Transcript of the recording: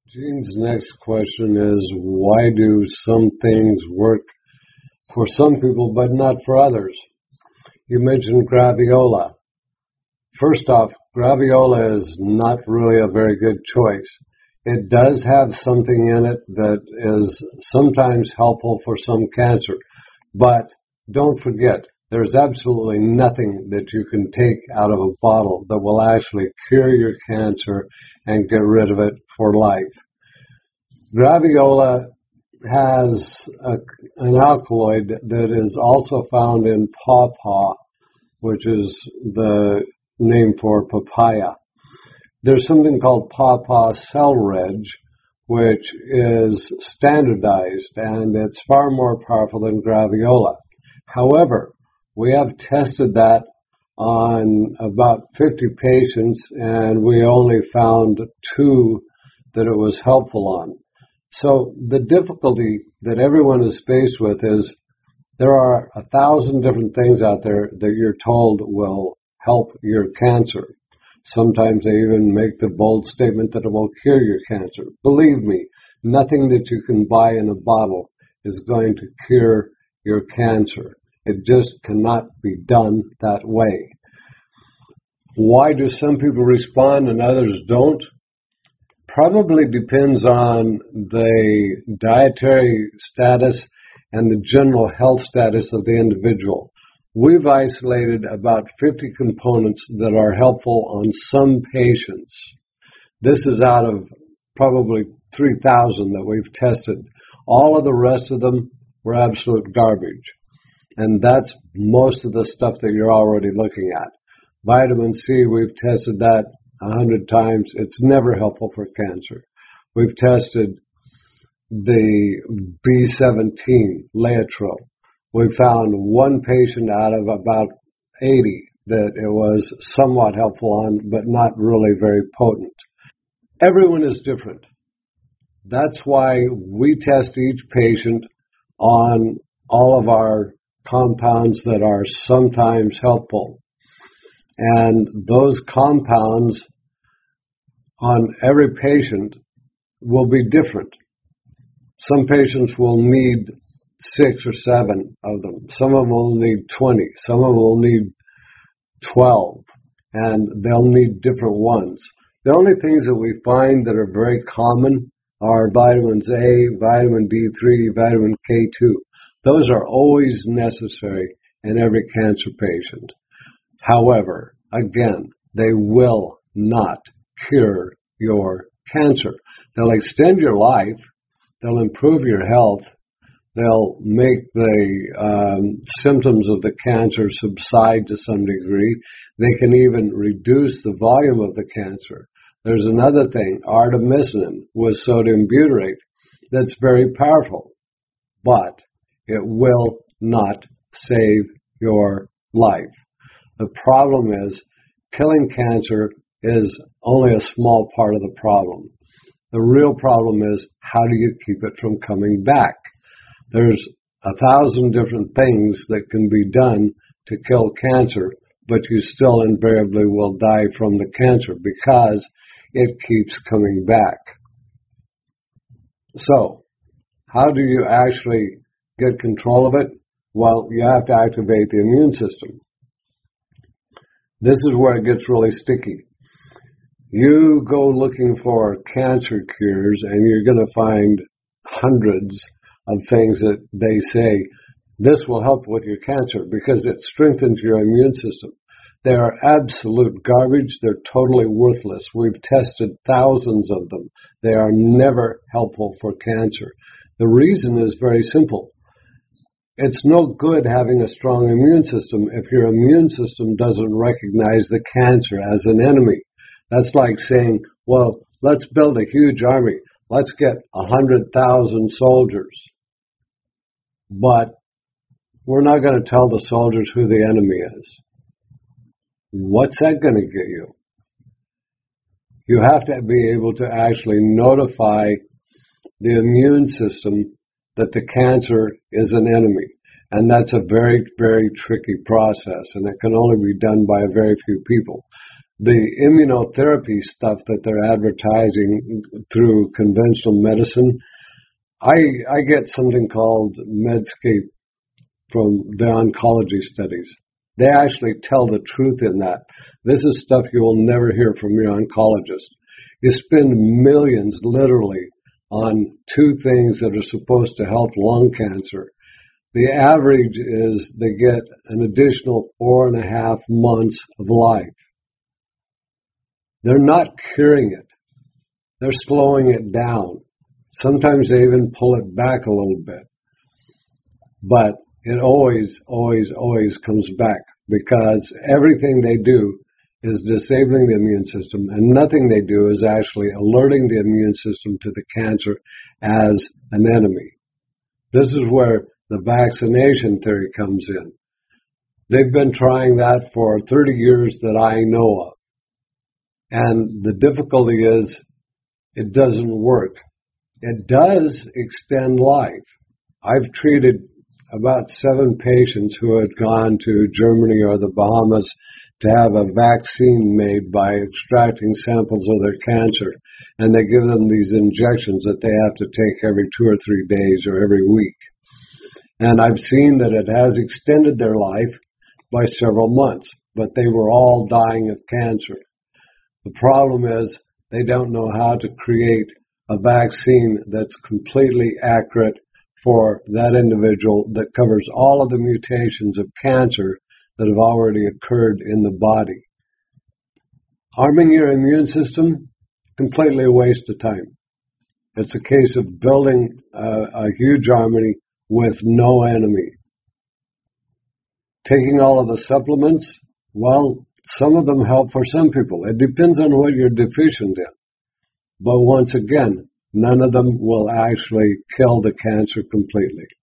Gene's next question is, why do some things work for some people but not for others? You mentioned graviola. First off, graviola is not really a very good choice. It does have something in it that is sometimes helpful for some cancer, but don't forget, there's absolutely nothing that you can take out of a bottle that will actually cure your cancer and get rid of it for life. Graviola has an alkaloid that is also found in pawpaw, which is the name for papaya. There's something called pawpaw cell-reg, which is standardized, and it's far more powerful than graviola. However, we have tested that on about 50 patients, and we only found 2 that it was helpful on. So the difficulty that everyone is faced with is there are 1,000 different things out there that you're told will help your cancer. Sometimes they even make the bold statement that it will cure your cancer. Believe me, nothing that you can buy in a bottle is going to cure your cancer. It just cannot be done that way. Why do some people respond and others don't? Probably depends on the dietary status and the general health status of the individual. We've isolated about 50 components that are helpful on some patients. This is out of probably 3,000 that we've tested. All of the rest of them were absolute garbage. And that's most of the stuff that you're already looking at. Vitamin C, we've tested that 100 times. It's never helpful for cancer. We've tested the B17, Laetrile. We found 1 patient out of about 80 that it was somewhat helpful on, but not really very potent. Everyone is different. That's why we test each patient on all of our compounds that are sometimes helpful. And those compounds on every patient will be different. Some patients will need 6 or 7 of them. Some of them will need 20. Some of them will need 12. And they'll need different ones. The only things that we find that are very common are vitamins A, vitamin D3, vitamin K2. Those are always necessary in every cancer patient. However, again, they will not cure your cancer. They'll extend your life. They'll improve your health. They'll make the symptoms of the cancer subside to some degree. They can even reduce the volume of the cancer. There's another thing, artemisinin with sodium butyrate, that's very powerful, but it will not save your life. The problem is, killing cancer is only a small part of the problem. The real problem is, how do you keep it from coming back? There's 1,000 different things that can be done to kill cancer, but you still invariably will die from the cancer because it keeps coming back. So, how do you actually get control of it? Well, you have to activate the immune system. This is where it gets really sticky. You go looking for cancer cures and you're going to find hundreds of things that they say, this will help with your cancer because it strengthens your immune system. They are absolute garbage. They're totally worthless. We've tested thousands of them. They are never helpful for cancer. The reason is very simple. It's no good having a strong immune system if your immune system doesn't recognize the cancer as an enemy. That's like saying, well, let's build a huge army. Let's get 100,000 soldiers. But we're not going to tell the soldiers who the enemy is. What's that going to get you? You have to be able to actually notify the immune system that the cancer is an enemy. And that's a very, very tricky process, and it can only be done by a very few people. The immunotherapy stuff that they're advertising through conventional medicine, I get something called Medscape from the oncology studies. They actually tell the truth in that. This is stuff you will never hear from your oncologist. You spend millions, literally, on two things that are supposed to help lung cancer. The average is they get an additional 4.5 months of life. They're not curing it. They're slowing it down. Sometimes they even pull it back a little bit. But it always comes back because everything they do is disabling the immune system, and nothing they do is actually alerting the immune system to the cancer as an enemy. This is where the vaccination theory comes in. They've been trying that for 30 years that I know of. And the difficulty is it doesn't work. It does extend life. I've treated about 7 patients who had gone to Germany or the Bahamas to have a vaccine made by extracting samples of their cancer. And they give them these injections that they have to take every 2 or 3 days or every week. And I've seen that it has extended their life by several months, but they were all dying of cancer. The problem is they don't know how to create a vaccine that's completely accurate for that individual that covers all of the mutations of cancer that have already occurred in the body. Arming your immune system, completely a waste of time. It's a case of building a huge army with no enemy. Taking all of the supplements, well, some of them help for some people. It depends on what you're deficient in. But once again, none of them will actually kill the cancer completely.